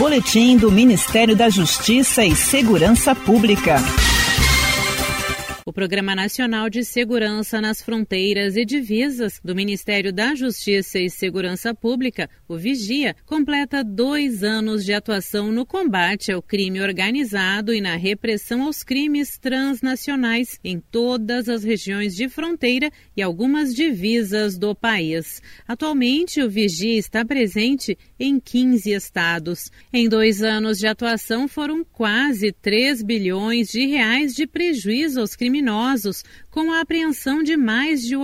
Boletim do Ministério da Justiça e Segurança Pública. O Programa Nacional de Segurança nas Fronteiras e Divisas do Ministério da Justiça e Segurança Pública, o Vigia, completa 2 anos de atuação no combate ao crime organizado e na repressão aos crimes transnacionais em todas as regiões de fronteira e algumas divisas do país. Atualmente, o Vigia está presente em 15 estados. Em 2 anos de atuação, foram quase 3 bilhões de reais de prejuízo aos criminosos, com a apreensão de mais de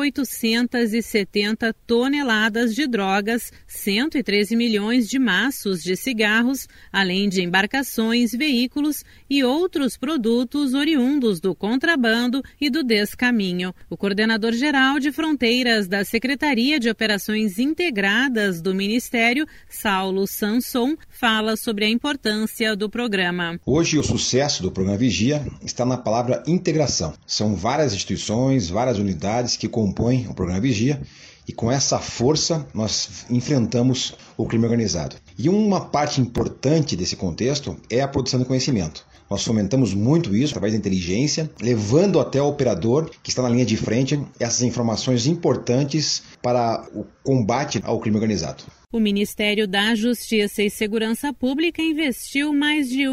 870 toneladas de drogas, 113 milhões de maços de cigarros, além de embarcações, veículos e outros produtos oriundos do contrabando e do descaminho. O coordenador-geral de fronteiras da Secretaria de Operações Integradas do Ministério, Saulo Sanson, fala sobre a importância do programa. Hoje, o sucesso do programa Vigia está na palavra integração. São várias instituições, várias unidades que compõem o programa Vigia e com essa força nós enfrentamos o crime organizado. E uma parte importante desse contexto é a produção de conhecimento. Nós fomentamos muito isso através da inteligência, levando até o operador que está na linha de frente essas informações importantes para o combate ao crime organizado. O Ministério da Justiça e Segurança Pública investiu mais de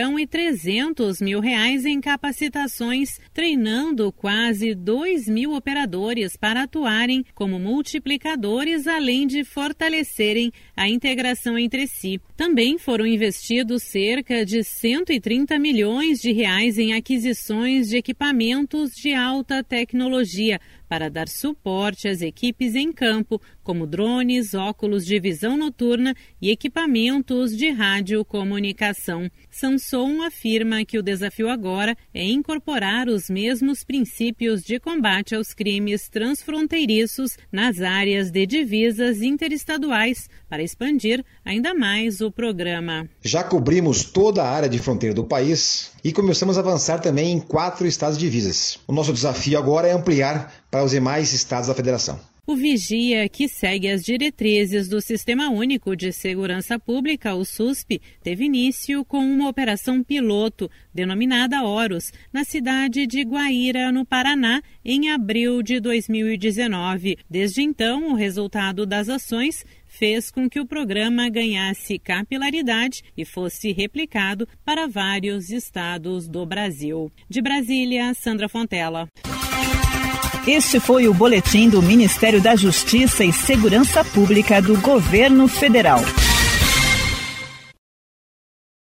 R$1.300.000 em capacitações, treinando quase 2.000 operadores para atuarem como multiplicadores, além de fortalecerem a integração entre si. Também foram investidos cerca de R$130 milhões em aquisições de equipamentos de alta tecnologia para dar suporte às equipes em campo, como drones, óculos de visão noturna e equipamentos de radiocomunicação. Sanson afirma que o desafio agora é incorporar os mesmos princípios de combate aos crimes transfronteiriços nas áreas de divisas interestaduais para expandir ainda mais o programa. Já cobrimos toda a área de fronteira do país e começamos a avançar também em 4 estados de divisas. O nosso desafio agora é ampliar para os demais estados da federação. O Vigia, que segue as diretrizes do Sistema Único de Segurança Pública, o SUSP, teve início com uma operação piloto, denominada Horus, na cidade de Guaíra, no Paraná, em abril de 2019. Desde então, o resultado das ações fez com que o programa ganhasse capilaridade e fosse replicado para vários estados do Brasil. De Brasília, Sandra Fontela. Este foi o boletim do Ministério da Justiça e Segurança Pública do Governo Federal.